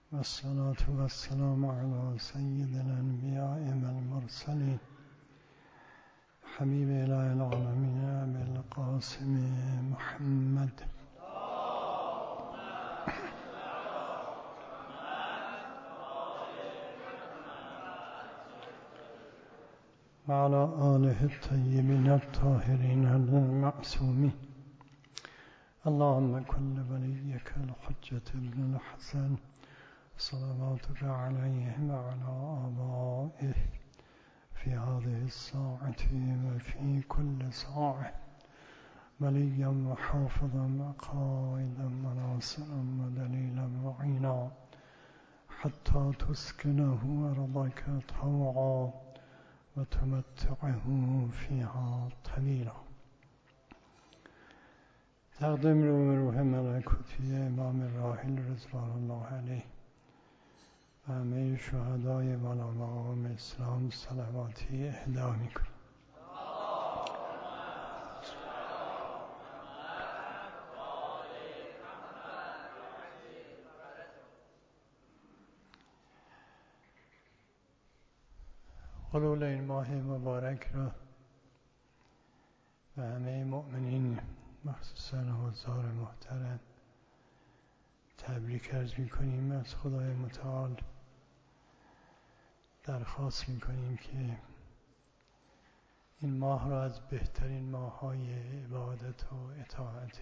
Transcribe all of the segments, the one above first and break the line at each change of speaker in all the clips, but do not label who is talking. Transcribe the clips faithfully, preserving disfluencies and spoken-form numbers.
والصلاة والسلام على سيد الأنبياء والمرسلين حبيب إله العالمين أبي القاسم محمد وعلى آله الطيبين الطاهرين المعصومين. اللهم كن وليك الحجة بن الحسن صلواتك عليه وعلى آبائه في هذه الساعة وفي كل ساعة وليا وحافظا وقائدا وناصرا ودليلا معينا حتى تسكنه أرضك طوعا وتمتعه فيها طويلا. تقدم رو روح ملکوتی امام راحل رضوان الله علیه و همه شهدای والا مقام اسلام صلواتی اهدا میکنم. حلول این ماه مبارک را و همه مؤمنین مخصوصا حضار محترم تبریک عرض میکنیم. از خدای متعال درخواست میکنیم که این ماه را از بهترین ماه‌های عبادت و اطاعت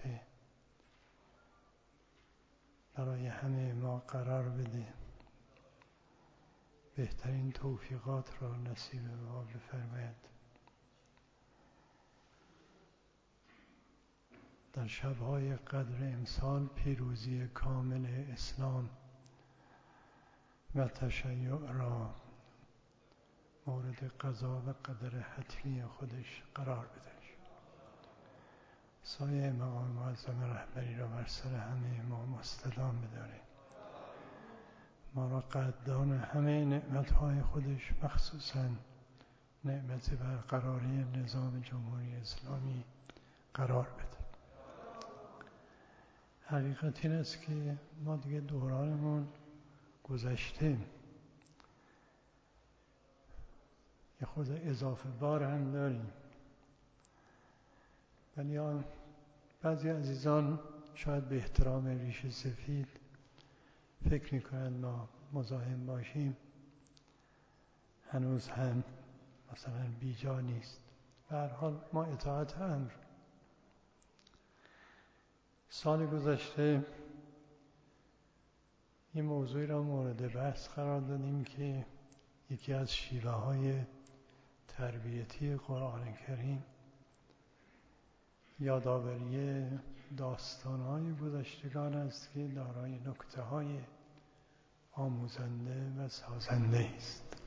برای همه ما قرار بده، بهترین توفیقات را نصیب ما بفرماید. در شب‌های قدر امسال پیروزی کامل اسلام و تشیع را مورد قضا و قدر حتمی خودش قرار بده. سایه مقام معظم رهبری را بر سر همه ما مستدام بداره. ما را قدردان همه نعمت‌های خودش مخصوصاً نعمت برقراری نظام جمهوری اسلامی قرار بده. حقیقت این است که ما دیگه دورانمون گذشته، یه خود اضافه بار هم داریم، ولی بعضی عزیزان شاید به احترام ریش سفید فکر میکنند ما مزاحم باشیم، هنوز هم مثلا بیجا نیست. به هر حال ما اطاعت امر. سال گذشته این موضوعی را مورد بحث قرار دادیم که یکی از شیوه های تربیتی قرآن کریم یادآوری داستان‌های گذشتگان است که دارای نکته‌های آموزنده و سازنده است.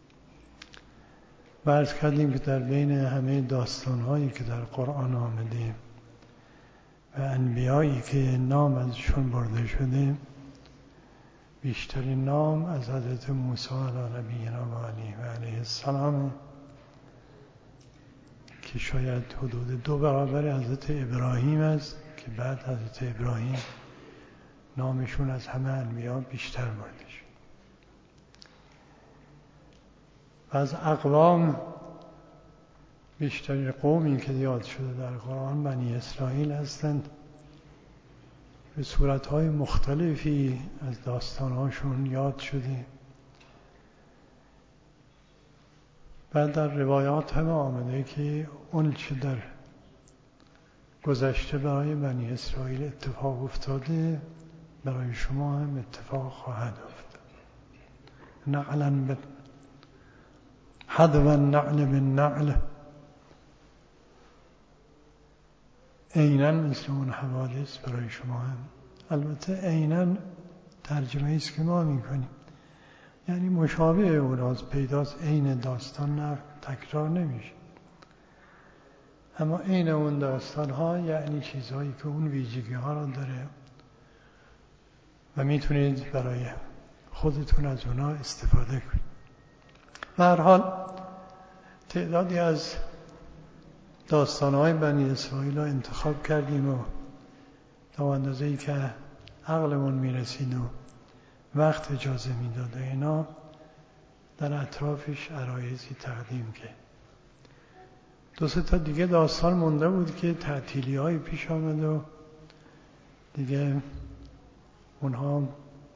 و عرض کردیم که در بین همه داستان‌هایی که در قرآن آمده و انبیایی که نام ازشون برده شده، بیشترین نام از حضرت موسی علی نبینا و علیه و علیه السلام که شاید حدود دو برابر حضرت ابراهیم است که بعد حضرت ابراهیم نامشون از همه انبیا بیشتر برده شد. و از اقوام بیشترین قومی که یاد شده در قرآن بنی اسرائیل هستند. به صورتهای مختلفی از داستانهاشون یاد شده. بعد در روایات هم آمده که اون چه در گذشته برای بنی اسرائیل اتفاق افتاده برای شما هم اتفاق خواهد افتاد. نعلا به حدو النعل بالنعل، عیناً مثل اون حوادث برای شما هم. البته عیناً ترجمه است که ما میکنیم، یعنی مشابه اوناست، پیداست، عین داستان نه تکرار نمیشه، اما عین اون داستان ها یعنی چیزهایی که اون ویژگی ها را داره و میتونید برای خودتون از اونا استفاده کنید. به هر حال تعدادی از داستان‌های بنی اسرائیل را انتخاب کردیم و تا اندازه‌ای که عقلمون میرسید و وقت اجازه میداد و اینا در اطرافش عرایضی تقدیم که دو سه تا دیگه داستان مونده بود که تعطیلی های پیش آمد و دیگه اونها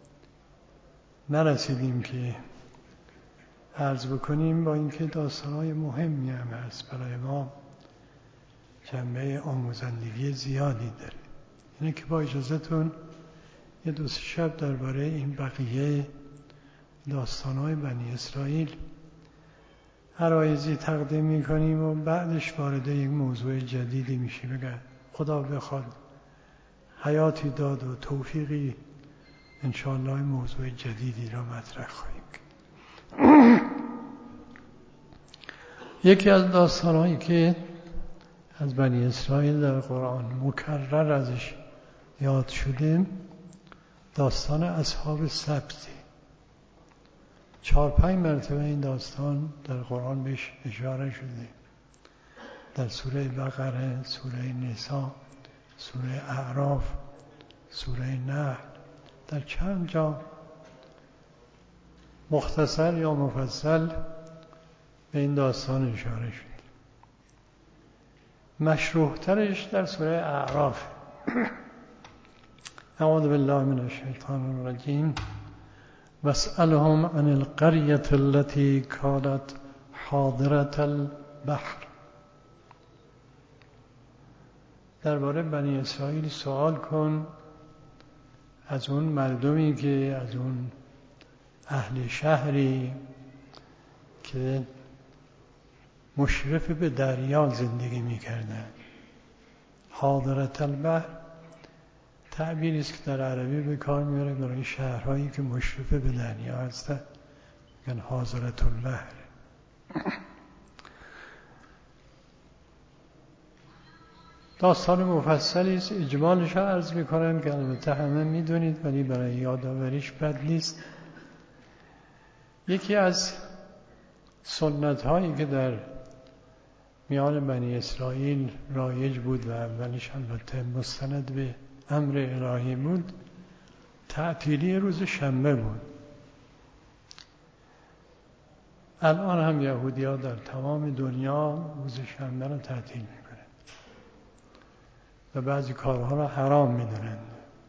نرسیدیم که عرض بکنیم، با اینکه داستان های مهمی هم هست برای ما، جنبه آموزندگی زیادی داره. اینه که با اجازهتون یه دو سه شب درباره این بقیه داستان‌های بنی اسرائیل عرایضی تقدیم می‌کنیم و بعدش وارد یک موضوع جدیدی میشیم. بگه خدا بخواد حیاتی داد و توفیقی انشاءالله موضوع جدیدی را مطرح خواهیم کرد. یکی از داستان‌هایی که از بنی اسرائیل در قرآن مکرر ازش یاد شده داستان اصحاب سبت. چهار پنج مرتبه این داستان در قرآن بهش اشاره شده، در سوره بقره، سوره نساء، سوره اعراف، سوره نحل، در چند جا مختصر یا مفصل به این داستان اشاره شده. مشروح ترش در سوره اعراف. اعوذ بالله من الشیطان الرجیم. واسألهم عن القرية التي كانت حاضرة البحر. درباره بنی اسرائیل سوال کن از اون مردمی که از اون اهل شهری که مشرف به دریا زندگی می‌کردند. حاضرة البحر تعبیری است که در عربی به کار میاره برای شهرهایی که مشرف به دریا هستند، میگن حاضرة البحر. داستان مفصلی است، اجمالش رو عرض میکنم که البته همه میدونید ولی برای یادآوریش بد نیست. یکی از سنت هایی که در میان بنی اسرائیل رایج بود و اولش البته مستند به امر الهی بود، تعطیلی روز شنبه بود. الان هم یهودی ها در تمام دنیا روز شنبه را تعطیل میکنند و بعضی کارها را حرام میدونند.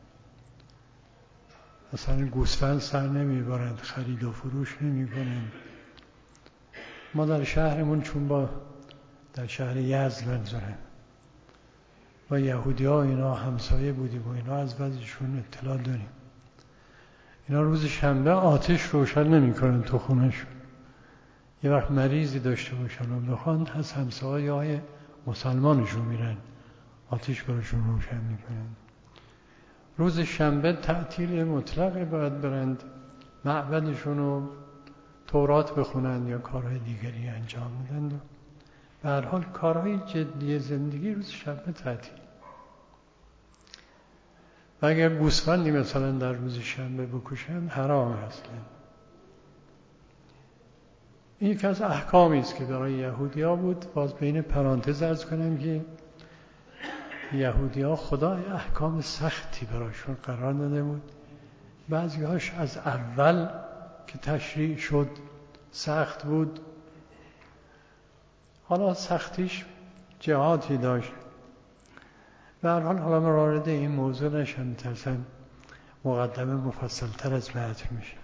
مثلا گوسفند سر نمیبرند، خرید و فروش نمیکنند. ما در شهرمون چون با در شهر یزد منظورم و یهودی ها اینا همسایه بودیم و اینا از بعضیشون اطلاع داریم. اینا روز شنبه آتش روشن نمی کنن تو خونهشون. یه وقت مریضی داشته باشن و بخوان از همسایه های مسلمانشون میرن آتش براشون روشن میکنن. روز شنبه تعطیل مطلق، باید برند معبدشون رو تورات بخونن یا کارهای دیگری انجام بدن. به هر حال کارهای جدی زندگی روز شنبه تعطیل. و اگر گوسفندی مثلا در روز شنبه بکشن حرام هست. این یک از احکامی است که برای یهودی‌ها بود. باز بین پرانتز عرض کنم که یهودی‌ها خدا احکام سختی برایشون قرار داده بود. بعضی‌هاش از اول که تشریع شد سخت بود، حالا سختیش جهاتی داشت. به هر حال حالا من وارد این موضوع نشم، می‌ترسم مقدمه مفصل‌تر از متن میشه.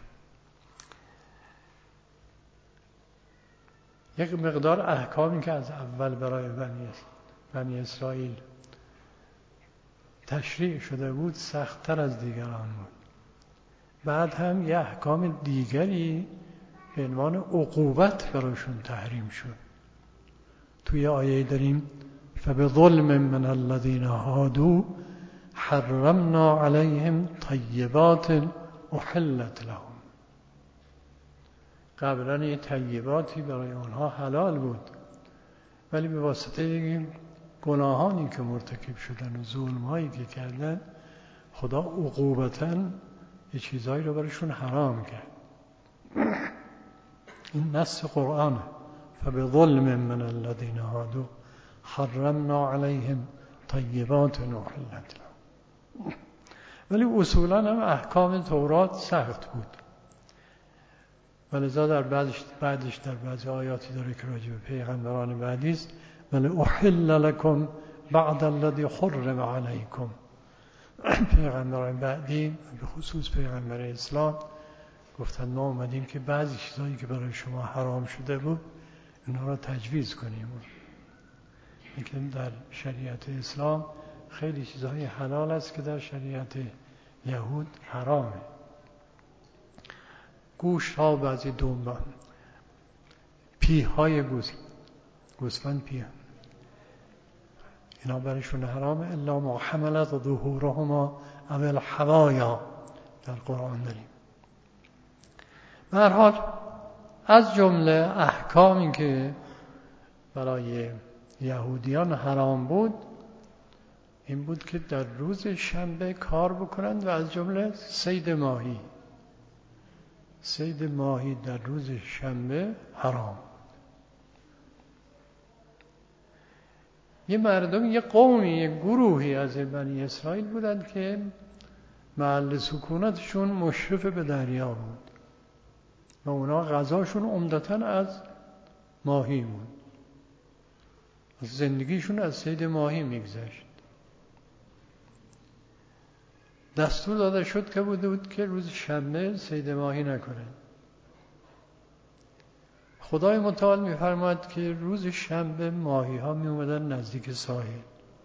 یک مقدار احکامی که از اول برای بنی بنی اسرائیل تشریع شده بود سخت‌تر از دیگران بود. بعد هم یه احکام دیگری به عنوان عقوبت براشون تحریم شد. توی آیه داریم فبظلم من الذين هادوا حرمنا عليهم طیبات احلت لهم. قبلا یه طیباتی برای آنها حلال بود ولی به واسطه گناهانی که مرتکب شدن و ظلم‌هایی که کردن خدا عقوبتاً یه چیزایی رو برایشون حرام کرد. این نص قرآن فبظلم من الذين هادوا حرمنا عليهم طیبات احلت لهم. ولی اصولا هم احکام تورات سخت بود. ولذا در بعدش, بعدش در بعضی آیاتی داره که راجع به پیغمبران بعدی است، ولی احل لکم بعد الذی حرم علیکم. پیغمبران بعدی به خصوص پیغمبر اسلام گفتن ما اومدیم که بعضی چیزایی که برای شما حرام شده بود اینها را تجویز کنیم. اینکه در شریعت اسلام خیلی چیزهای حلال است که در شریعت یهود حرامه. گوشت ها، بعضی دنبه، پیه های گوز گوسفند پیه، اینا برایشون حرامه. الا ما حملت ظهورهما او الحوایا در قرآن داریم. به هر حال از جمله احکامی که برای یهودیان حرام بود این بود که در روز شنبه کار بکنند و از جمله صید ماهی. صید ماهی در روز شنبه حرام. یه مردم، یه قومی، یه گروهی از بنی اسرائیل بودند که محل سکونتشون مشرف به دریا بود و اونا غذاشون عمدتاً از ماهی بود. زندگیشون از صید ماهی میگذشت. دستور داده شد که بوده بود که روز شنبه صید ماهی نکنه. خدای متعال میفرماید که روز شنبه ماهی ها می اومدن نزدیک ساحل.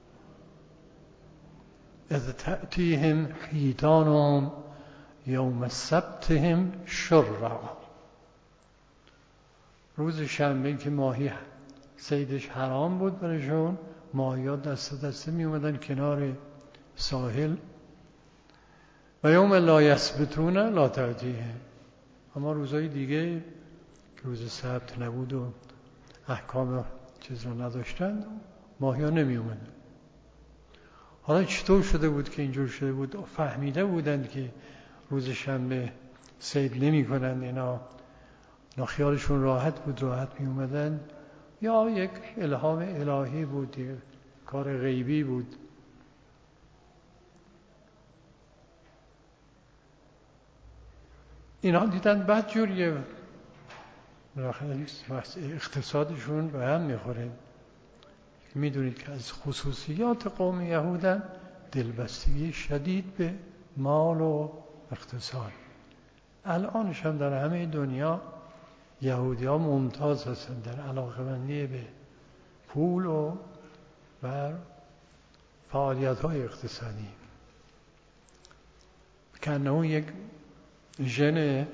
اذ تأتیهم حیتانهم یوم سبتهم شرعا. روز شنبه که ماهی صیدش حرام بود برشون، ماهی ها دست دسته می اومدن کنار ساحل. و یوم لا یثبتون لا تأتیهم. اما روزهای دیگه که روز سبت نبود و احکام چیز رو نداشتن، ماهی ها نمی اومدن. حالا چطور شده بود که اینجور شده بود؟ فهمیده بودند که روز شنبه صید نمی کنند، اینا خیالشون راحت بود، راحت می اومدن، یا یک الهام الهی بود، یک کار غیبی بود. اینا دیدن بعد جوریه، بالاخره اقتصادشون به هم میخوره. میدونید که از خصوصیات قوم یهودن دلبستگی شدید به مال و اقتصاد. الانش هم در همه دنیا یهودی ها ممتاز هستن در علاقه‌مندی به پول و بر فعالیت های اقتصادی. کنه یک ژن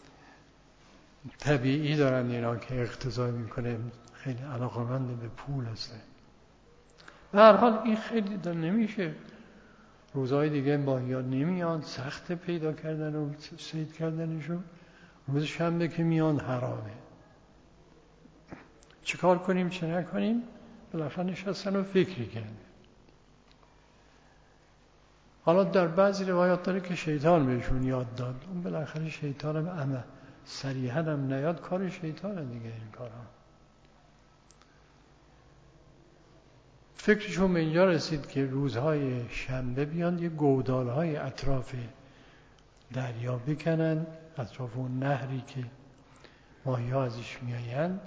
طبیعی دارن اینا که اقتضا میکنه خیلی علاقه‌مند به پول هستن. به هر حال این خیلی در نمیشه. روزهای دیگه ماهی‌ها نمیان، سخت پیدا کردن و صید کردنشون. روز شنبه که میان حرامه. چه کار کنیم چه نکنیم؟ بالاخره نشستن و فکری کردن. حالا در بعضی روایات داره که شیطان بهشون یاد داد. اون بالاخره شیطان هم اما صریحاً هم نیاد، کار شیطانه دیگه این کارها. فکرشون به اینجا رسید که روزهای شنبه بیان یه گودالهای اطراف دریا بکنن، اطراف اون نهری که ماهی ها ازش میآیند،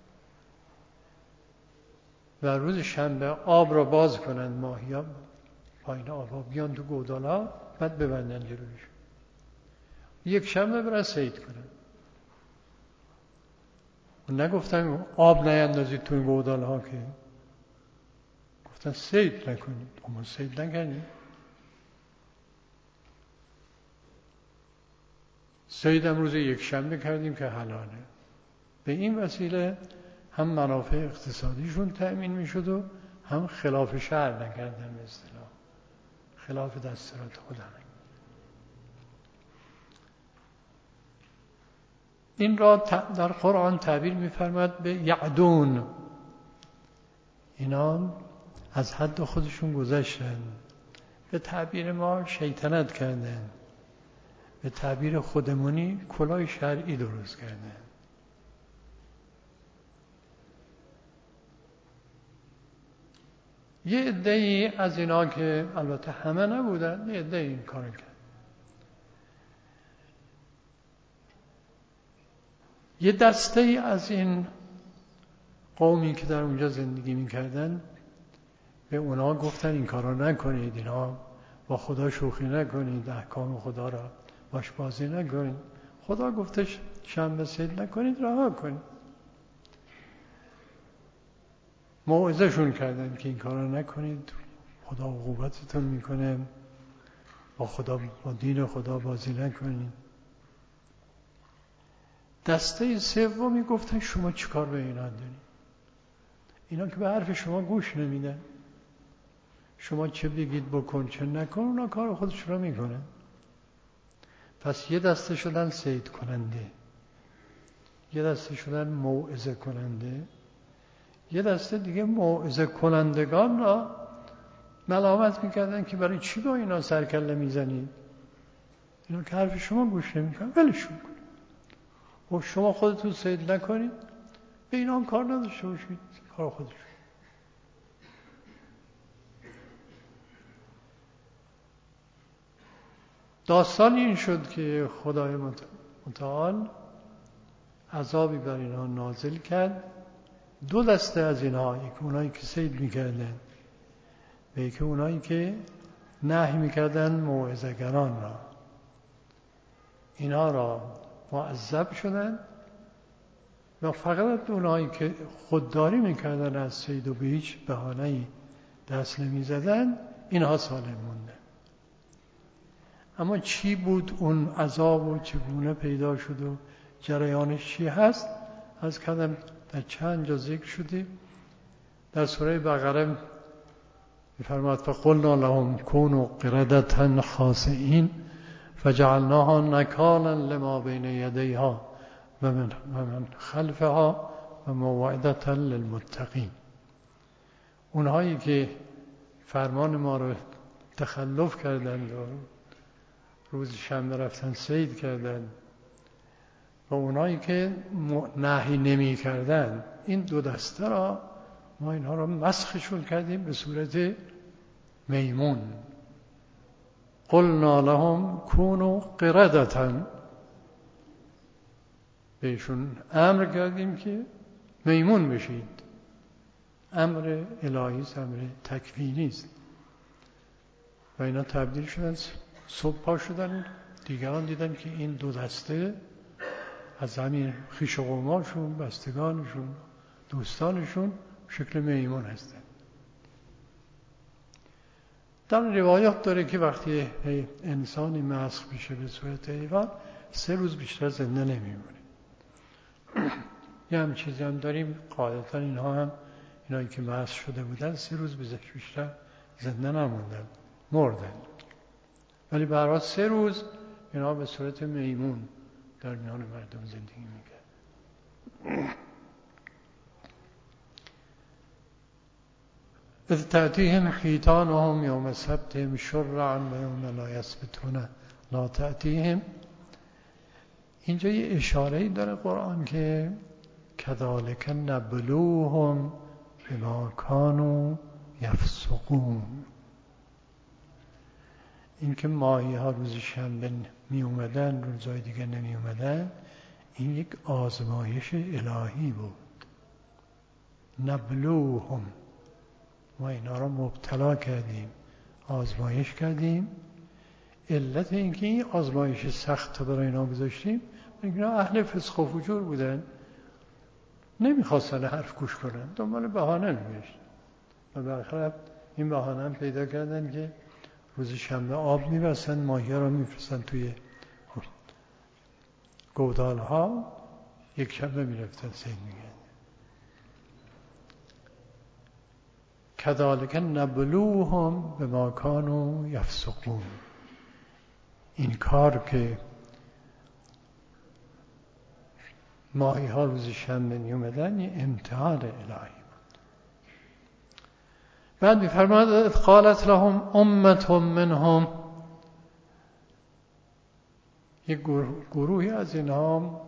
و روز شنبه آب را باز کنن، ماهی ها پایین آب ها بیان تو گودالها، بعد ببندن جلوش. یک شنبه برن صید کنن. نگفتن آب نیندازید تو این گودالها، که گفتن صید نکنید. اما صید نکنید. صید هم روز یک شنبه کردیم که حلاله. به این وسیله هم منافع اقتصادیشون تأمین می شد و هم خلاف شرع نکردن، به اصطلاح خلاف دستورات خدا. این را در قرآن تعبیر می فرماید به یعدون. اینا از حد خودشون گذشتن، به تعبیر ما شیطنت کردن، به تعبیر خودمونی کلاه شرعی درست کردن. یه عده‌ای از اینا که البته همه نبودن، یه عده‌ای این کارو کرد. یه دسته ای از این قومی که در اونجا زندگی میکردن به اونا گفتن این کارا نکنید، اینا با خدا شوخی نکنید، احکام خدا را باش بازی نکنید، خدا گفتش شنبه صید نکنید، رها کنید. موعظه شون کردن که این کارا نکنید، خدا عقوبتتون میکنه، با خدا با دین خدا بازی نکنید. دسته سومی گفتن شما چیکار به اینا دارید؟ اینا که به حرف شما گوش نمیدن، شما چه بگید بکن چه نکن، اونا کار خودش رو میکنن. پس یه دسته شدن صید کننده، یه دسته شدن موعظه کننده، یه دسته دیگه موعظه کنندگان را ملامت میکردن که برای چی با اینا سرکله میزنید؟ اینا که حرف شما گوش نمیکنن، ولشون کنید. و شما خودتون صید نکنید، به اینا هم کار نداشته باشید، کار خودشون. داستان این شد که خدای متعال عذابی بر اینها نازل کرد. دو دسته از اینها، یک اونایی که صید میکردن و یک اونایی که نهی میکردن موعظه‌گران را، اینها را معذب شدن و فقط اونایی که خودداری میکردن از صید و به هیچ بهانه‌ای دست نمیزدن اینها سالم موندن. اما چی بود اون عذاب و چگونه پیدا شد و جریانش چی هست؟ از کردم در چند جا ذکر شده. در سوره بقره می‌فرماد فقلنا لهم كونوا قردة خاسئین فجعلناها نکالا لما بین یدیها و من, و من خلفها و موعظة للمتقین. اونهایی که فرمان ما رو تخلف کردند و روز شنبه رفتن صید کردند و اونایی که نهی نمی کردند، این دو دسته را ما اینها را مسخشون کردیم به صورت میمون. قلنا لهم كونوا قردة، بهشون امر کردیم که میمون بشید. امر الهی است، امر تکوینی است. و اینا تبدیل شدن، صبح پا شدن، دیگران دیدن که این دو دسته از همین خویش و قوماشون، بستگانشون، دوستانشون شکل میمون هستن. در روایات داره که وقتی انسانی مسخ میشه به صورت حیوان، سه روز بیشتر زنده نمیمونه. یه هم چیزی هم داریم، قاعدتا اینها هم اینایی که مسخ شده بودن سه روز بیشتر زنده نموندن، مردن. ولی به هر حال سه روز اینا به صورت میمون در میان مردم زندگی میکرد. اذ تأتیهم حیتانهم یوم سبتهم شرعا و یوم لا یسبتون لا تأتیهم. اینجا یه اشاره‌ای داره قرآن که کذالک نبلوهم بما کانوا یفسقون. این که ماهی ها روز شنبه می اومدن، روزهای دیگه نمی اومدن، این یک آزمایش الهی بود. نبلوهم، ما اینا را مبتلا کردیم، آزمایش کردیم. علت این که این آزمایش سخت برای اینا گذاشتیم، اینا اهل فسق و فجور بودن، نمیخواستن حرف گوش کنن، دنبال بهانه میگشتن و بالاخره این بهانه هم پیدا کردن که روز شنبه آب میبستن، ماهی را میفرستن توی گودال ها، یک شنبه میرفتن صید میگن. کذالک نبلوهم بما کانوا یفسقون. این کار که ماهی ها روز شنبه می اومدن یه امتحان الهی بود. بعد میفرماد قالت لهم امة منهم، یک گروهی از اینها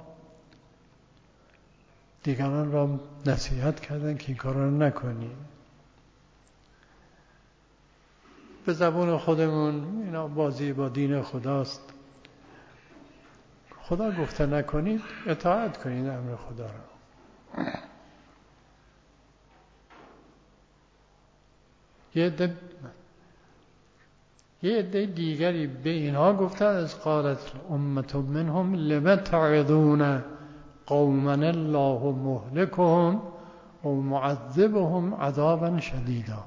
دیگران را نصیحت کردن که این کار را نکنید. به زبون خودمون اینا بازی با دین خداست. خدا گفته نکنید، اطاعت کنید امر خدا را. یه عده یه عده دیگری به اینها گفتن از قالت امت منهم لم تعظون قوما الله مهلكهم او معذبهم عذابا شدیدا.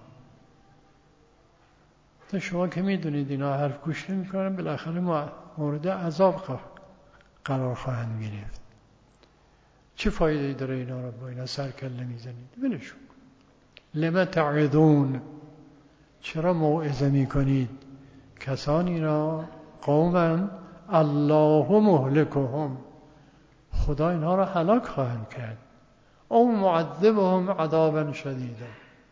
تا شما که میدونید اینا حرف گوش نمی‌کنن، بالاخره مورد عذاب قرار خواهند گرفت. چه فایده‌ای داره اینا رو با اینا سرکله میزنید؟ ولشون. لم تعظون، چرا موعظه میکنید کسانی را قوما الله مهلكهم، خدا اینها را هلاک خواهند کرد، او معذبهم عذابا شدیدا.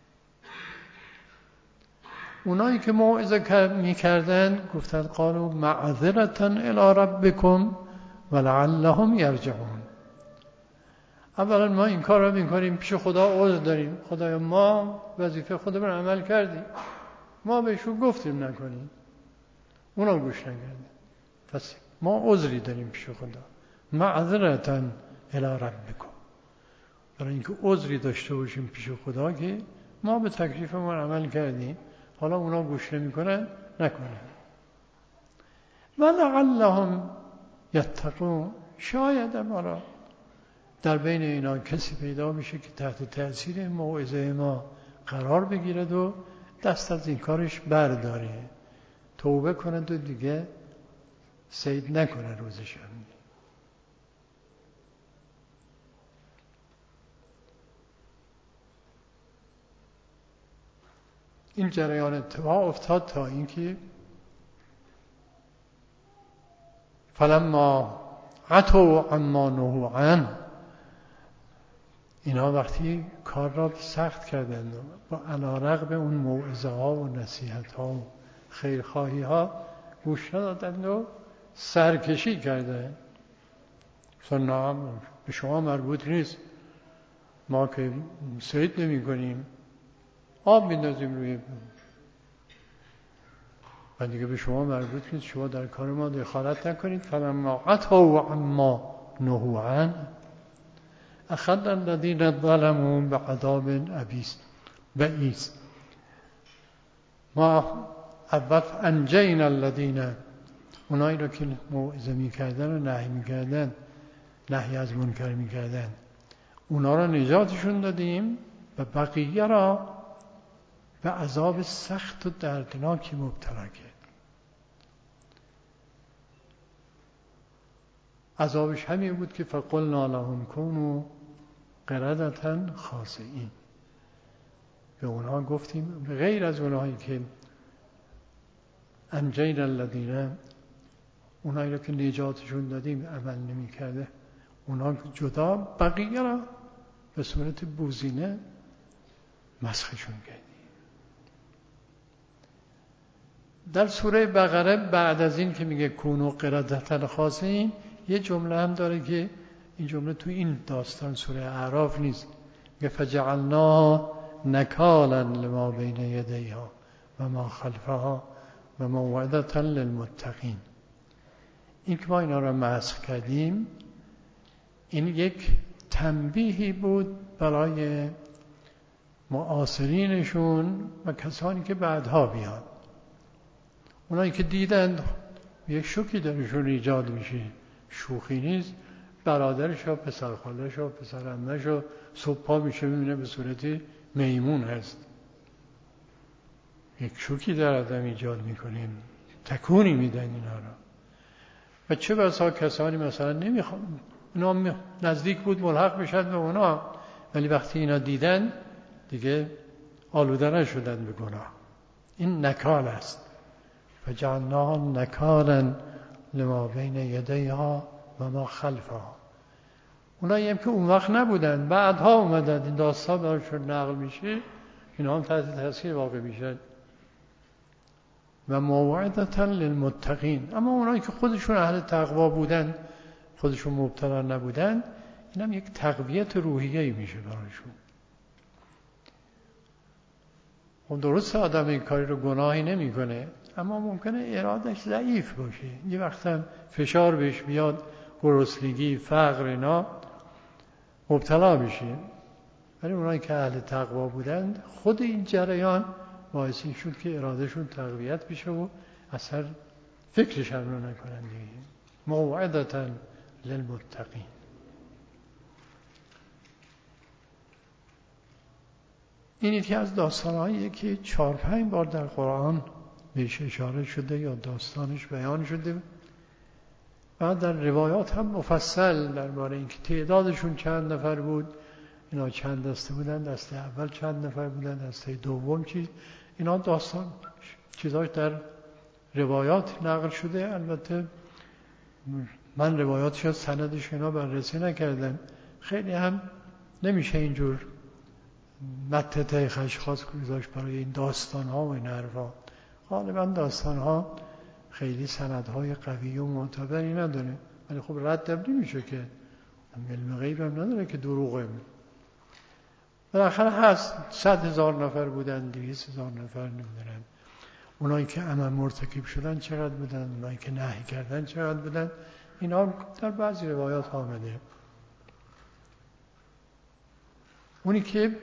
اونایی که موعظه میکردن گفتند قالوا معذرة الی ربکم ولعلهم یرجعون. اولا ما این کار را میکنیم پیش خدا، عذر داریم، خدایا ما وظیفه خودمون عمل کردیم، ما بهشون گفتیم نکنیم، اونا گوش نکردن، پس ما عذری داریم پیش خدا. معذرة الی ربکم، برای اینکه عذری داشته باشیم پیش خدا که ما به تکلیفمون عمل کردیم، حالا اونا گوش نمیکنن، نکنن. ولعلهم یتقون، شاید ما را در بین اینا کسی پیدا میشه که تحت تأثیر موعظه ما قرار بگیرد و دست از این کارش برداره، توبه کند و دیگه صید نکنه روز شنبه. این جریان اتفاق افتاد تا اینکه فلما عتوا عما نهوا عنه، اینا وقتی کار را سخت کردند و با علیرغم اون موعظه ها و نصیحت ها و خیرخواهی ها گوش ندادند و سرکشی کردند، نه به شما مربوط نیست، ما که صید نمی کنیم، آب میندازیم روی و دیگه به شما مربوط نیست، شما در کار ما دخالت نکنید. فلما عتوا عما نهوا عنه اخذ الذين ظلموا بعذاب بئیس. ما اول انجینا الذين، اونایی رو که موعظه میکردن و نهی میکردن، نهی از منکر میکردن، اونا رو نجاتشون دادیم و بقیه را به عذاب سخت و دردناکی مبتلا کرد. عذابش همین بود که فقلنا لهم كونوا قردة خاسئین. به اونها گفتیم، غیر از اونهایی که انجینا الذین، اونهایی رو که نجاتشون دادیم عمل نمی کرده، اونها جدا، بقیه را به صورت بوزینه مسخشون کردیم. در سوره بقره بعد از این که میگه کونوا قردة خاسئین، یه جمله هم داره که این جمله تو این داستان سوره اعراف نیست، میگه فجعلنا نکالا لما بین یدیها و ما خلفها و موعظة للمتقین. این که ما اینا را مسخ کردیم، این یک تنبیهی بود برای معاصرینشون و کسانی که بعدها بیان. اونایی که دیدند یک شوکی درشون ایجاد میشه، شوخی نیست، برادرش و پسرخالش و پسرعمه‌ش و صبح پا میشه میبینه به صورت میمون هست، یک شوکی در آدم ایجاد میکنیم، تکونی میدن اینا را. و چه بسا کسانی مثلا نمیخوان، اینا نزدیک بود ملحق بشن به اونا، ولی وقتی اینا دیدن دیگه آلوده نشدن به گناه. این نکال است. فجعلناها نکالا لما بین یدیها و ما خلفها. اونایی هم که اون وقت نبودن، بعدها اومدن، این داستان براشون نقل میشه، اینا هم تحت تاثیر واقع میشن. و موعظة للمتقین. اما اونایی که خودشون اهل تقوا بودن، خودشون مبتلا نبودن، این هم یک تقویت روحیه‌ای میشه براشون. خب درسته آدم این کاری رو گناهی نمیکنه، اما ممکنه ارادش ضعیف باشه، یه وقت هم فشار بهش بیاد، گرسنگی، فقر، اینا مبتلا بشه. ولی اونایی که اهل تقوا بودند، خود این جریان باعث این شد که ارادهشون تقویت بشه و اثر فکرش هم رو نکنن دیگه. موعظة للمتقین. این یکی از داستانهاییه که چهار پنج بار در قرآن بهش اشاره شده یا داستانش بیان شده و در روایات هم مفصل درباره اینکه تعدادشون چند نفر بود، اینا چند دسته بودن، دسته اول چند نفر بودن، دسته دوم چیز، اینا داستان چیزاش در روایات نقل شده. البته من روایاتش از سندش اینا بررسی نکردم، خیلی هم نمیشه اینجور متته خشخاص گذاشت برای این داستان ها و این حرفا. غالبا داستان ها خیلی سندهای قوی و معتبری نداره، ولی خب رد نمیشه که علم غیب هم نداره که دروغه. بالاخره هست صد هزار نفر بودن، دویست هزار نفر نمیدونم. اونایی که عمل مرتکب شدن چقدر بودن، اونایی که نهی کردن چقدر بودن، اینا در بعضی روایات آمده. اونی که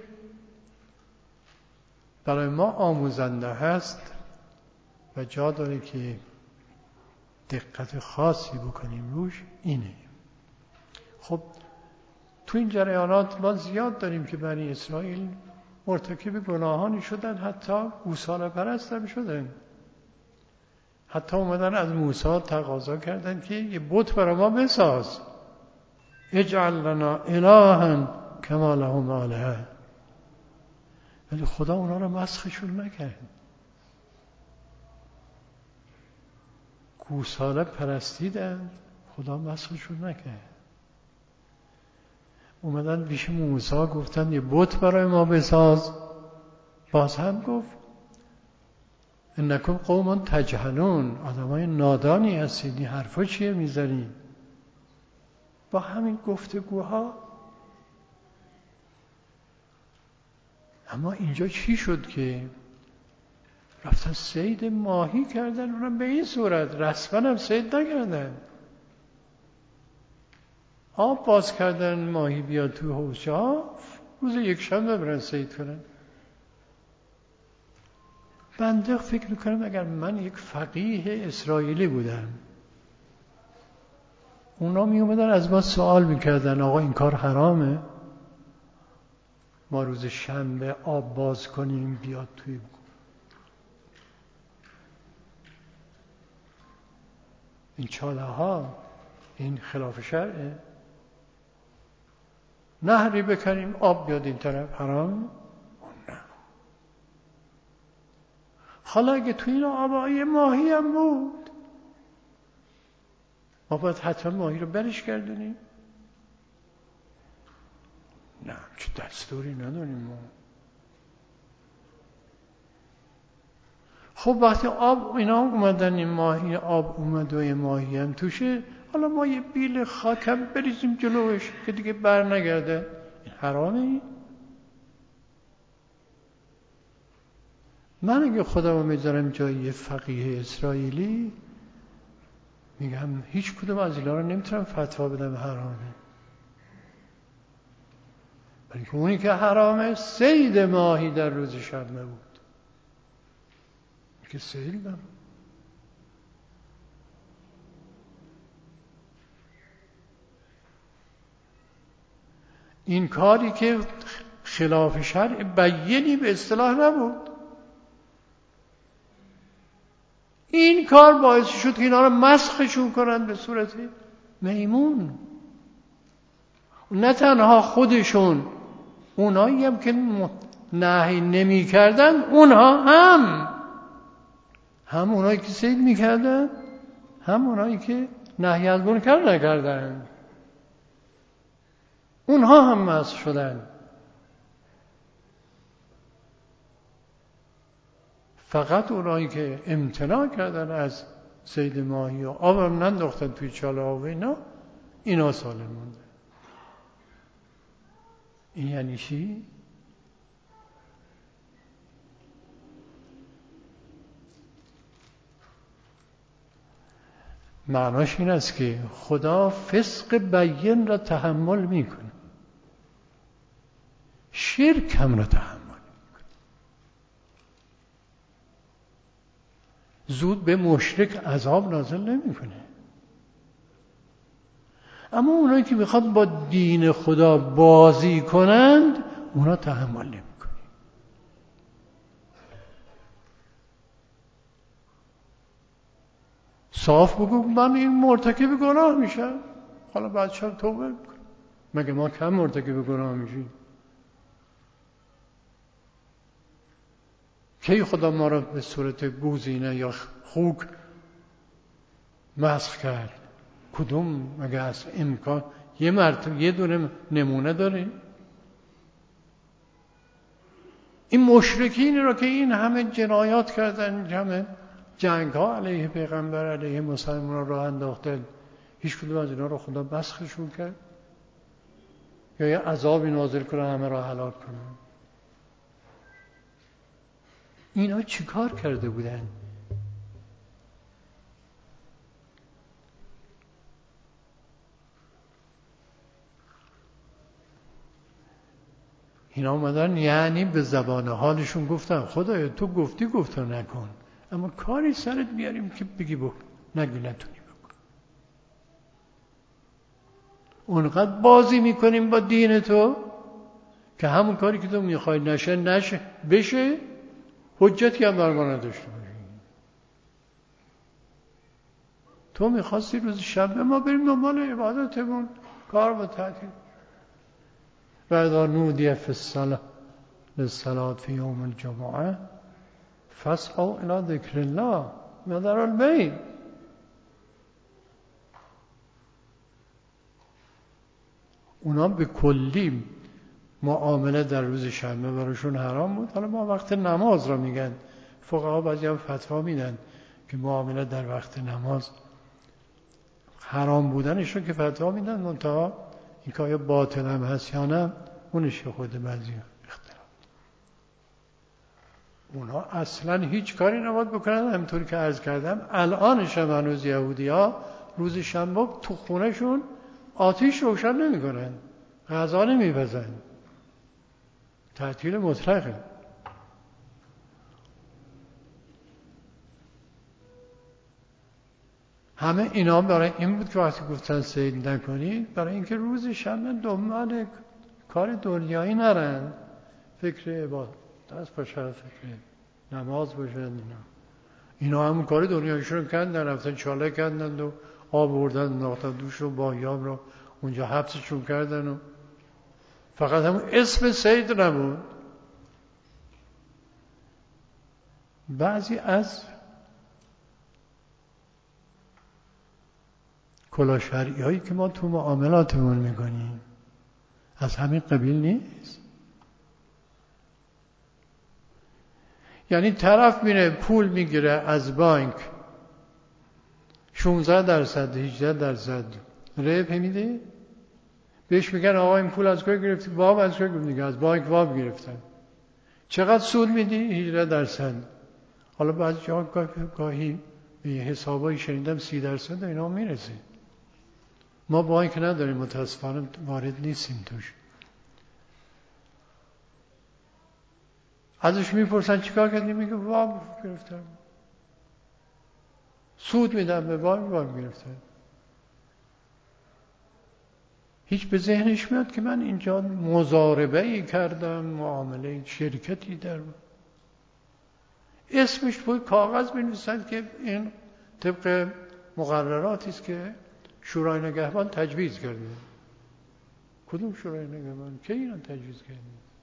برای ما آموزنده هست و جا داره که دقت خاصی بکنیم روش اینه. خب تو این جریانات ما زیاد داریم که بنی اسرائیل مرتکب گناهانی شدن، حتی گوساله پرست هم شدن، حتی اومدن از موسی تقاضا کردن که یه بت برای ما بساز، اجعل لنا الها کما لهم آلهه. ولی خدا اونا رو مسخشون نکرد. گوساله پرستیدن، خدا مسخشون نکرد. اومدن پیش موسی گفتن یه بت برای ما بساز، باز هم گفت انکم قوم تجهلون، آدمای نادانی هستید، این حرفا چیه میزنید؟ با همین گفتگوها. اما اینجا چی شد که رفتن صید ماهی کردن؟ اونم به این صورت، رسما هم صید نکردن، آب باز کردن ماهی بیاد تو حوضه ها، روز یک شنبه برن صید کنن. بنده فکر میکنم اگر من یک فقیه اسرائیلی بودم، اونا می اومدن از ما سوال میکردن آقا این کار حرامه؟ ما روز شنبه آب باز کنیم بیاد توی این چاله ها، این خلاف شرعه؟ نهری بکنیم آب بیاد این طرف، حرام؟ نه. حالا اگه توی این آبای ماهی هم بود، ما باید حتما ماهی رو برش گردونیم؟ نه، چه دستوری نداریم ما. خب وقتی آب اینا اومدن، این ماهی آب اومد و این ماهی هم توشه، حالا ما یه بیل خاکم بریزیم جلوش که دیگه بر نگرده، این حرامه؟ من اگه خودمو میذارم جای یه فقیه اسرائیلی، میگم هیچ کدوم از اینا رو نمیتونم فتوا بدم حرامه. بلکه اونی که حرامه صید ماهی در روز شنبه بود که صید نم. این کاری که خلاف شرع بیینی به اصطلاح نبود، این کار باعث شد که اینا رو مسخشون کنن به صورت میمون. نه تنها خودشون، اونایی هم که نهی نمی کردن، اونها هم هم اونایی که صید می کردن، هم اونایی که نهی از منکر نکردن، اونها هم مسخ شدن. فقط اونایی که امتناع کردن از صید ماهی و آبم ننداختن توی چاله ها و اینا، اینا سالم مونده. این یعنی چی؟ معناش این است که خدا فسق بین را تحمل میکنه، شرک هم را تحمل میکنه. زود به مشرک عذاب نازل نمیکنه، اما اونایی که میخواد با دین خدا بازی کنند اونا تحمل نمیکنه. صاف بگو من این مرتکب گناه میشم، حالا بعد شب توبه میکنم. مگه ما کم مرتکب گناه میشیم؟ کی خدا ما را به صورت گوزینه یا خوک مسخ کرد؟ کدوم مگه از امکان یه مرتبه یه دونه نمونه داریم؟ این مشرکین را که این همه جنایات کردن، همه جنگ ها علیه پیغمبر علیه مسلمان را انداختن، هیچ کدوم از اینا را خدا مسخشون کرد یا یه عذابی نازل کنه همه را هلاک کنه؟ اینا چیکار کرده بودن؟ اینا اومدن یعنی به زبان حالشون گفتن خدایا تو گفتی گفتا نکن، اما کاری سرت بیاریم که بگی بکن، نگی نتونی بکن. اونقدر بازی میکنیم با دین تو که همون کاری که تو میخوای نشه نشه بشه، حجتی هم بر ما نداشته باشی. تو میخواستی روز شنبه ما بریم دنبال عبادتمون، کار با تعطیل. و اذا نودی فی الصلاة للصلاة فی یوم الجمعه فاسعوا الی ذکر الله و ذروا البیع. اونا به کلی معامله در روز شنبه براشون حرام بود. حالا ما وقت نماز را میگن، فقها بعضی هم فتوا میدن که معامله در وقت نماز حرام بودنش رو که فتوا میدن، منتها این که آیا باطل هم هست یا نه اونش خود بعضی اختلاف. اونا اصلا هیچ کاری نباید بکنن. همطوری که عرض کردم الانش هم هنوز یهودی ها روز شنبه تو خونهشون آتیش روشن نمی کنن، غذا نمی پزن، تعطیل مطلقه. همه اینا برای این بود که وقتی گفتن سید نکنید، برای اینکه روز شنبه دنبال کار دنیایی نرن، فکر عبادت دست باشه، فکر نماز باشه. اینا اینا همون کار دنیاییشون کردن، رفتن چاله کردن و آب بردن ناختن دوش و بایاب رو اونجا حبسشون کردن و فقط همون اسم سید نبود. بعضی از کلا شرعی هایی که ما تو معاملاتمون میکنیم از همین قبیل نیست. یعنی طرف میره پول میگیره از بانک شانزده درصد هجده درصد ربح میده، بهش میگن آقا این پول از کجا گرفتی؟ وام از کجا گرفتی؟ از بانک وام گرفتن. چقدر سود میدی؟ هجده درصد. حالا بعضی جا گاهی به حسابایی شنیدم سی درصد اینا میرسه. ما بانک نداریم متاسفانه، وارد نیستیم توش. ازش میپرسن چیکار کردی؟ میگه وام گرفتم. سود میدم به بانک، وام گرفتم. هیچ به ذهنش میاد که من اینجا مضاربه‌ای کردم، معامله شرکتی در اسمش توی کاغذ بنویسند که این طبق مقرراتی است که شورای نگهبان تجویز کرده. کدوم شورای نگهبان؟ کی اینا تجویز کرده؟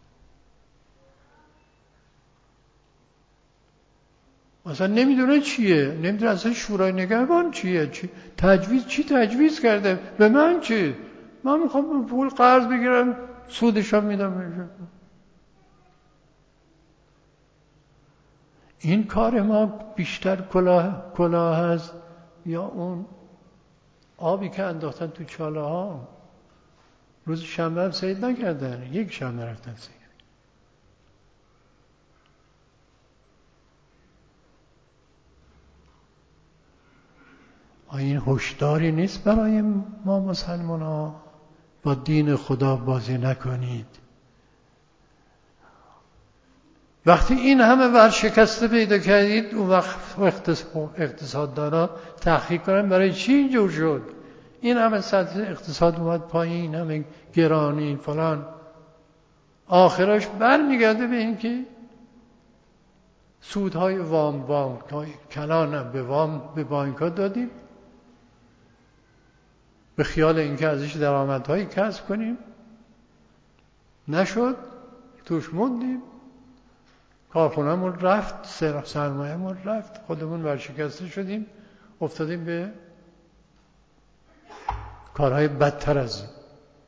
اصلا نمیدونه چیه، نمیدونه اصلا شورای نگهبان چیه، چی تجویز، چی تجویز کرده به من چی؟ من میخوام پول قرض بگیرم سودشو میدم. این کار ما بیشتر کلاه کلاه هست یا اون آبی که انداختن تو چاله ها؟ روز شنبه هم سید نکردن، یک شنبه رفتن سید. آیا این هشداری نیست برای ما مسلمان ها؟ با دین خدا بازی نکنید. وقتی این همه ورشکسته پیدا کردید اون وقت اقتصاددانا تحقیق کنن برای چی اینجور شد، این همه سطح اقتصاد اومد پایین، همه گرانی فلان، آخرش برمیگرده به این که سودهای وام وام کلان به وام به بانک ها دادیم به خیال اینکه ازش درآمدهایی کسب کنیم، نشد، توش موندیم، کارخونه‌مون رفت، سرمایه‌مون رفت، خودمون ورشکسته شدیم، افتادیم به کارهای بدتر از این.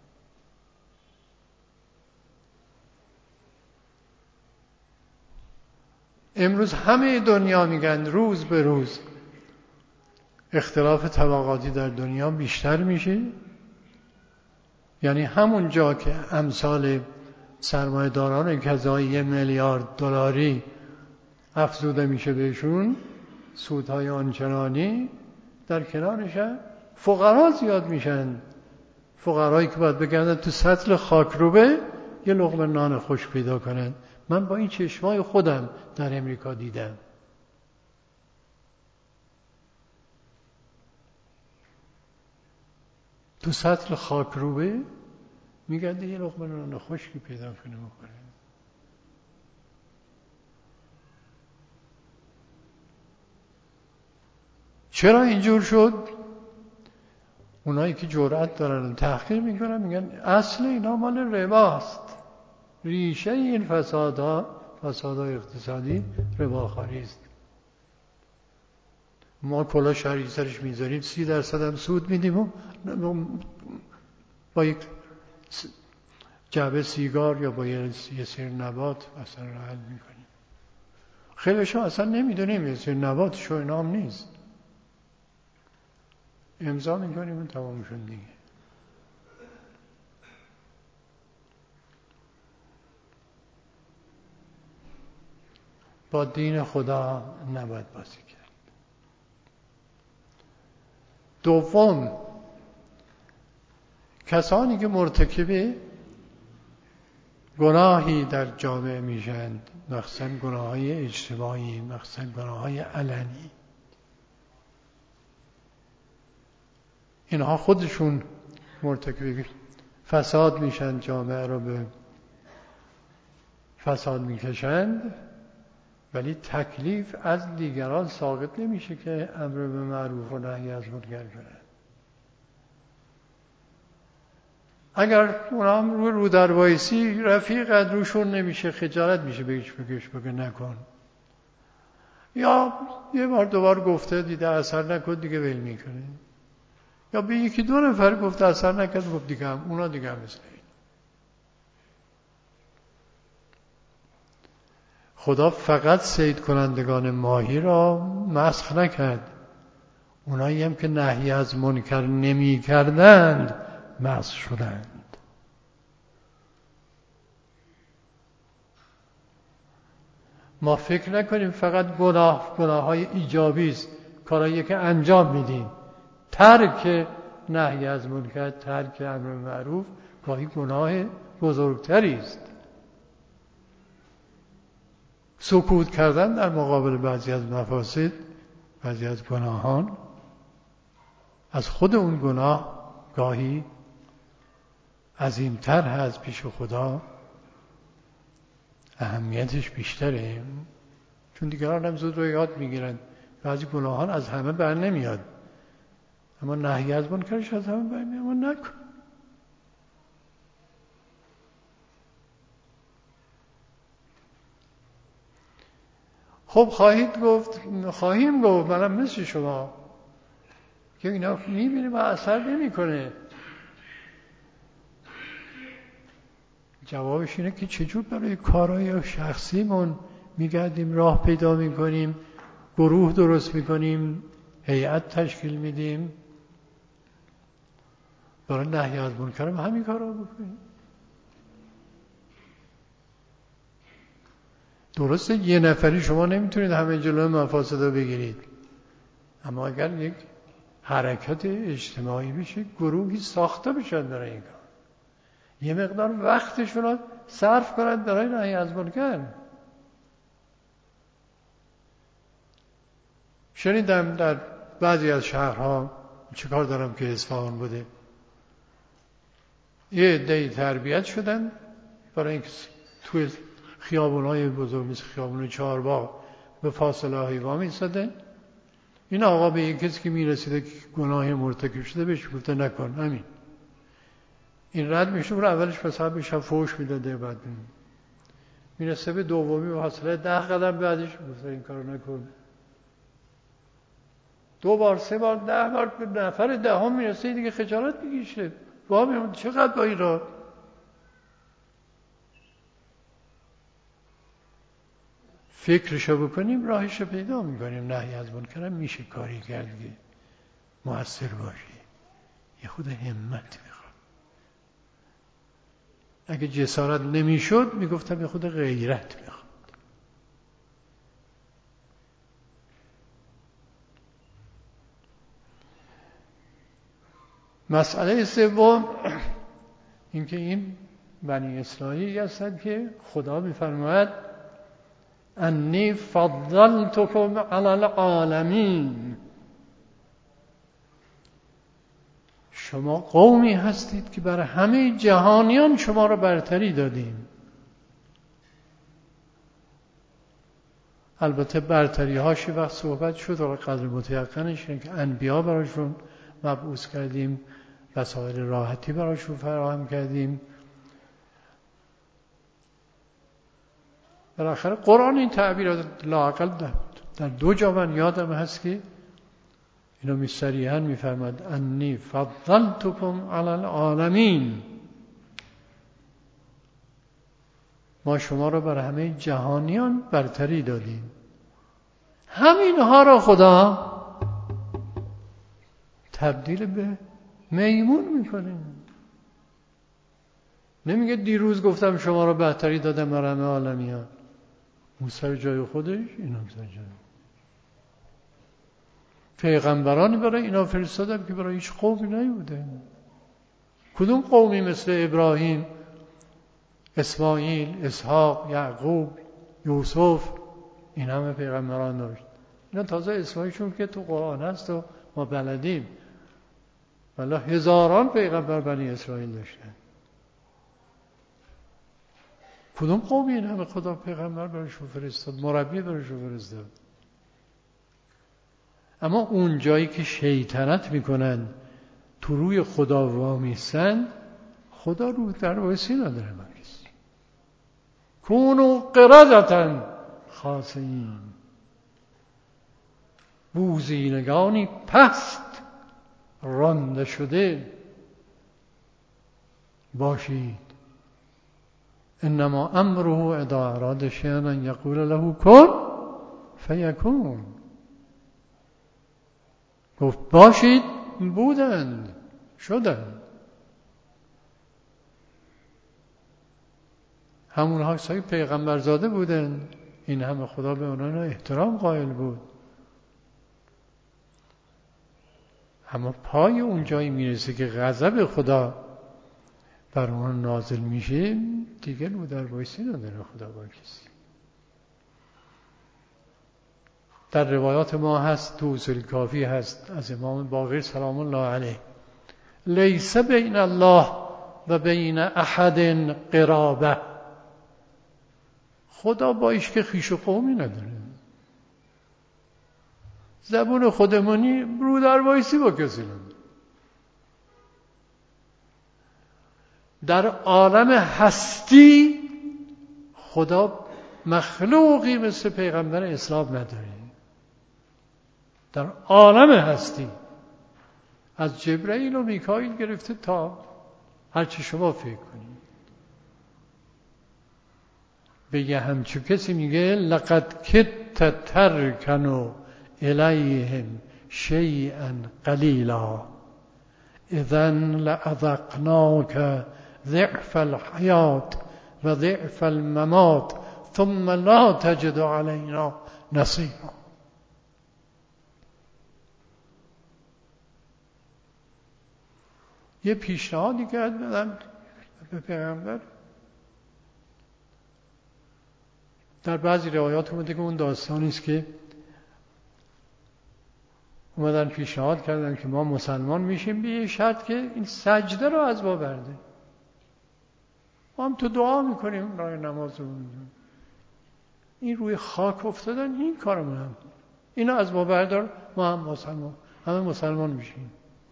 امروز همه دنیا میگن روز به روز اختلاف طبقاتی در دنیا بیشتر میشه، یعنی همون جا که امثال سرمایه داران کذایی یه میلیارد دلاری افزوده میشه بهشون سودهای آنچنانی، در کنارش فقرا زیاد میشن، فقرایی که باید بگردن تو سطل خاکروبه یه لقمه نان خوش پیدا کنن. من با این چشمای خودم در امریکا دیدم. تو سطل خاکروبه میگرده یه لقمه نان خشکی پیدا کنه بخوره. چرا اینجور شد؟ اونایی که جرأت دارن تحقیق میکنن میگن اصل اینا مال رباست، ریشه این فسادها، فسادهای اقتصادی رباخواری است. ما کلا شهری سرش میذاریم، سی درصد هم سود میدیم و با یک جعبه سیگار یا با یه سیر نبات اصلا رو حل میکنیم. خیلیشون اصلا نمیدونیم یه سیر نبات شو اینا هم نیست، امضا میکنیم و تمام شد دیگه. با دین خدا نباید بازی کرد. دوم، کسانی که مرتکب گناهی در جامعه میشند، مخصوصا گناههای اجتماعی، مخصوصا گناههای علنی، اینها خودشون مرتکب فساد میشن، جامعه رو به فساد میکشند، ولی تکلیف از دیگران ساقط نمیشه که امر به معروف و نهی از منکر کنند. اگر اونا هم رو رو در وایسی رفیقت روشون نمیشه، خجالت میشه بهش بگش بگه نکن، یا یه بار دوبار گفته دیده اثر نکرد دیگه ول میکنه، یا به یکی دو نفر گفته اثر نکرد گفت دیگه هم اونا دیگه هم مثل این. خدا فقط صید کنندگان ماهی را مسخ نکرد، اونایی هم که نهی از منکر نمی کردند مسخ شدند. ما فکر نکنیم فقط گناه گناههای ایجابی است، کارهایی که انجام میدیم. ترک نهی از منکر، ترک امر معروف گاهی گناه بزرگتری است. سکوت کردن در مقابل بعضی از مفاسد، بعضی از گناهان، از خود اون گناه گاهی عظیمتر هست پیش خدا، اهمیتش بیشتره، چون دیگران هم زود رو یاد میگیرن. بعضی گناهان از همه بر نمیاد، اما نهی از منکرش از همه بر میاد، اما نکن. خب خواهید گفت، خواهیم گفت منم مثل شما که اینا میبینیم و اثر نمی کنه. جوابش اینه که چجور برای کارهای شخصیمون میگردیم راه پیدا میکنیم، گروه درست میکنیم، هیئت تشکیل میدیم، برای نهی از منکر هم همین کارا بکنیم. درسته یه نفری شما نمیتونید همه جلوی مفاسد رو بگیرید، اما اگر یک حرکت اجتماعی بشه، گروهی ساخته بشن برای این کار، یه مقدار وقتشون رو صرف کنند برای نهی از منکر. شنیدم در بعضی از شهرها، چه کار دارم که اصفهان بوده، یه عده‌ای تربیت شدن برای اینکه توی خیابون‌های بزرگ مثل خیابون چهارباغ به فاصله هایی وامی ایستادن. این آقا به یک کسی که میرسیده که گناه مرتکب شده بهش گفته نکن، همین. این رد میشه، رو اولش به صاحبش هم فوش میداده، بعد میرسه به دومی و حاصله ده قدم بعدش گفته این کارو نکن. دو بار سه بار ده بار به نفر دهم میرسه دیگه خجالت میکشه، وا میمونه چقدر با این را. فکرشو بکنیم راهشو پیدا میکنیم. نهی از منکر میشه کاری کرد که مؤثر باشه، یه خود همت میخواد. اگه جسارت نمیشد میگفتم یه خود غیرت میخواد. مسئله سوم اینکه این بنی اسرائیل هستند که خدا میفرماید انی فضلتکم علی العالمین، شما قومی هستید که بر همه جهانیان شما را برتری دادیم. البته برتری هاش وقت صحبت شد و قدر متیقنش اینه که انبیا براشون مبعوث کردیم، وسایل راحتی براشون فراهم کردیم. بالاخره قرآن این تعبیر لااقل در دو جا من یادم هست که اینو می صریحاً می‌فرماد انی فضلتکم علی العالمین، ما شما را بر همه جهانیان برتری دادیم. همینها را خدا تبدیل به میمون میکنه. نمیگه دیروز گفتم شما را برتری دادم بر همه عالمیان، اون سر جای خودش، این هم سر جای. پیغمبرانی برای اینا فرستادم که برای هیچ قومی نیبوده. کدوم قومی مثل ابراهیم، اسماعیل، اسحاق، یعقوب، یوسف، این همه پیغمبران داشت. اینا تازه اسمایشون که تو قرآن هست و ما بلدیم، ولی هزاران پیغمبر بنی اسرائیل داشتن. کدوم قومی این همه خدا پیغمبر برایشون فرستاد، مربی برایشون فرستاد؟ اما اون جایی که شیطنت میکنن، تو روی خدا وامیستن، خدا رو در وایسی نداره. مکس کونو قردتن خاسئین، بوزینگانی پست رانده شده باشید. انما امره اذا اراد شیئا ان یقول له کن فیکون. گفت باشید، بودند، شدند. همون ها که پیغمبر زاده بودند، این همه خدا به اونها احترام قائل بود. اما پای اون جایی میرسه که غضب خدا بر اونها نازل میشه، دیگه رو در وایسی نداره خدا با کسی. در روایات ما هست، تو اصول کافی هست از امام باقر سلام الله علیه، لیس بین الله و بین احد قرابه. خدا با ایش که خویش و قومی نداره. زبون خودمونی رو در وایسی با کسی نداره. در عالم هستی خدا مخلوقی مثل پیغمبر اسلام نداره. در عالم هستی از جبرئیل و میکائیل گرفته تا هرچی شما فکر کنید. بگه همچون کسی میگه لقد کدت ترکنوا الیهم شیئا قلیلا اذن لأذقناک ضعف الحیات و ضعف الممات ثم لا تجد علینا نصیرا. یه پیشنهادی کرد بدم به پیغمبر. در بعضی روایات اومده که اون داستانی است که اومدن پیشنهاد کردن که ما مسلمان میشیم به یه شرط که این سجده رو از ما برده. ما هم تو دعا میکنیم برای نماز رو، این روی خاک افتادن این کارمون هم اینو از ما بردار، ما هم مسلمان همه مسلمان میشیم.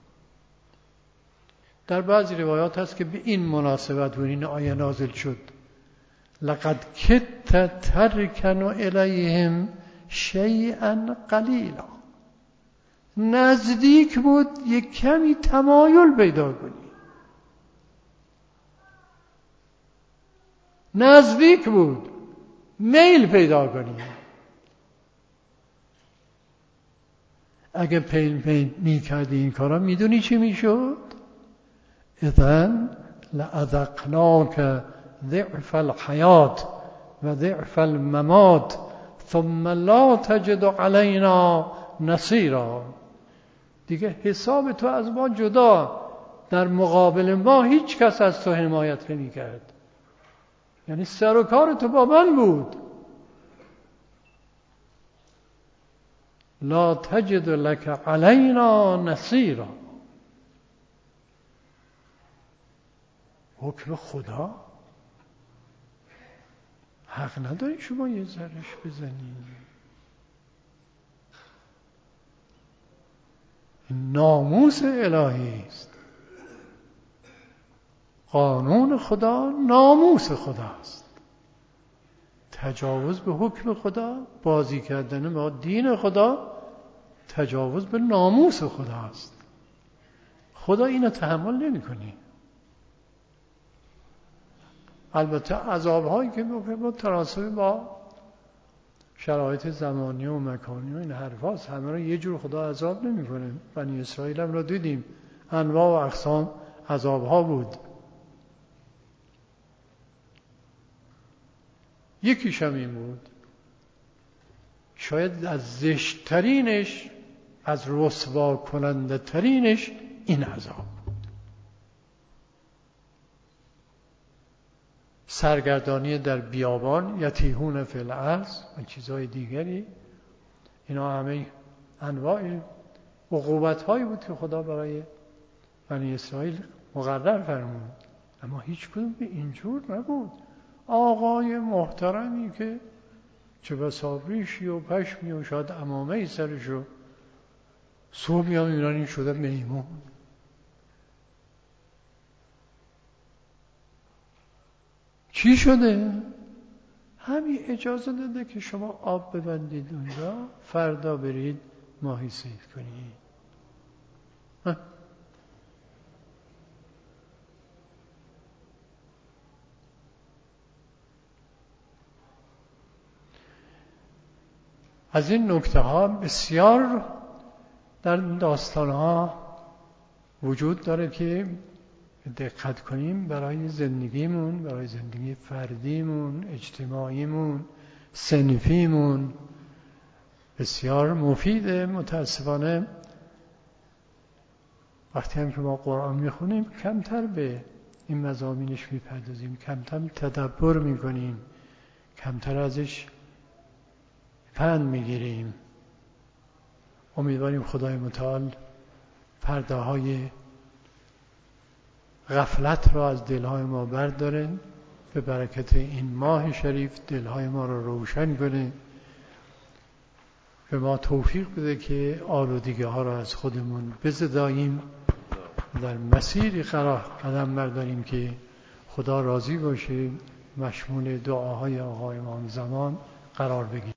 در بعضی روایات هست که به این مناسبت و این آیه نازل شد لقد کدت ترکن الیهم شیئا قلیلا، نزدیک بود یک کمی تمایل پیدا کنی، نزدیک بود میل پیدا کنی. اگه پیل پیل می کردی این کارا میدونی چی میشد؟ اذن لأذقناک ضعف الحیات و ضعف الممات ثم لا تجد علینا نصیرا. دیگه حساب تو از ما جدا، در مقابل ما هیچ کس از تو حمایت نمی کرد. یعنی سر و کار تو با من بود. لا تجد لك علینا نصیرا. حکم خدا حق نداری شما یه ذرش بزنید. ناموس الهی است. قانون خدا ناموس خداست. تجاوز به حکم خدا، بازی کردن با دین خدا، تجاوز به ناموس خداست. خدا اینو تحمل نمی‌کنه. البته عذاب‌هایی که متناسب با شرایط زمانی و مکانی و این حرفاست، همه رو یه جور خدا عذاب نمی‌کنه. بنی اسرائیل هم رو دیدیم انواع و اقسام عذاب‌ها بود. یکیش هم این بود، شاید از زشت‌ترینش، از رسوا کننده ترینش این عذاب بود. سرگردانی در بیابان، یتیهون فی الارض و چیزهای دیگری، اینا همه انواع عقوبت‌هایی بود که خدا برای بنی اسرائیل مقرر فرمود. اما هیچ کدوم به اینجور نبود. آقای محترمی که چه بسا ریشی و پشمی و شاید عمامه سرشو، صبح یا میرانی شده میمون. چی شده؟ همین اجازه داده که شما آب ببندید اونجا، فردا برید ماهی صید کنید. ها؟ از این نکته ها بسیار در داستان ها وجود داره که دقت کنیم برای زندگیمون، برای زندگی فردیمون، اجتماعیمون، صنفیمون بسیار مفیده. متاسفانه وقتی هم که ما قرآن میخونیم کمتر به این مضامینش میپردازیم، کمتر تدبر میکنیم، کمتر ازش پند میگیریم. امیدواریم خدای متعال پرده های غفلت را از دلهای ما برداره، به برکت این ماه شریف دلهای ما را روشن کنه، به ما توفیق بده که آلودگی ها را از خودمون بزداییم، در مسیری قرار قدم برداریم که خدا راضی باشه، مشمول دعاهای آقای امام زمان قرار بگیریم.